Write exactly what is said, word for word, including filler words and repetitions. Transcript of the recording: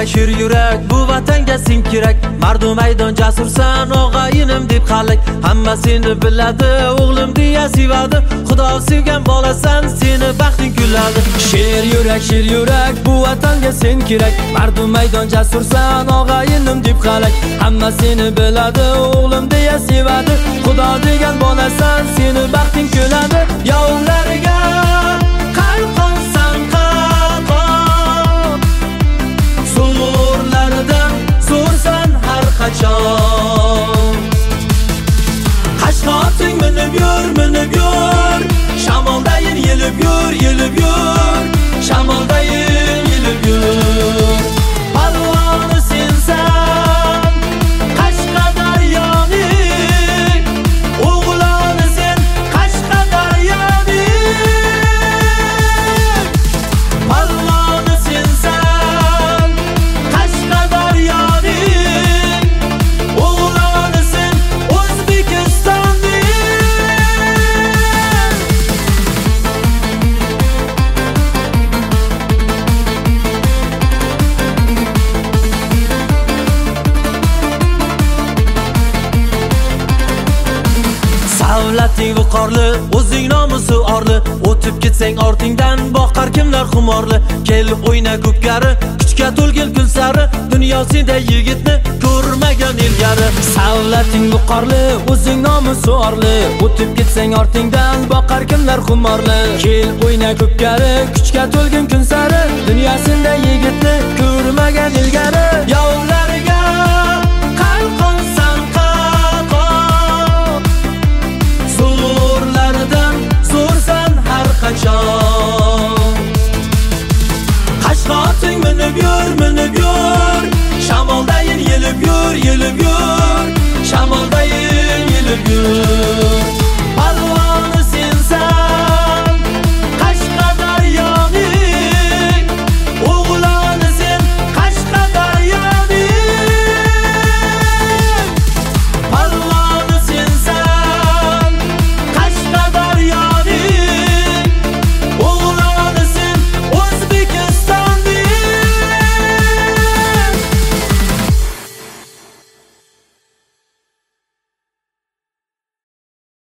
yurak shir yurak bu vatanga sen kerak mardum maydon jasursan og'ayinim deb xalq hamma seni biladi o'g'lim deya sevadi xudo sevgan bolasan seni baxting kuladi shir yurak shir yurak bu vatanga sen kerak mardum maydon jasursan og'ayinim deb xalq hamma seni biladi o'g'lim deya sevadi xudo degan bolasan seni baxting kuladi yovlarga qalqonsan qalqon zo'rlardan zo'rsan har qachon Qashqoting minib yur minib yur shamoldayin yelib yur yelib yur shamoldayin yelib yur palvoni sensan Qashqadaryoning o'g'loni sen Qashqadaryoning palvoni sensan Qashqadaryoning o'g'loni sen O'zbekistonning Savlating viqorli, o'zing nomusi orli o'tib ketsang ortingdan boqar kimlar xumorli kel o'yna ko'pkari kuchga to'lgil kun sari dunyosida yigitni ko'rmagan ilgari Savlating viqorli, o'zing nomusi orli o'tib ketsang ortingdan boqar kimlar xumorli kel o'yna ko'pkari kuchga to'lgin kun sari dunyosida yigitni ko'rmagan ilgari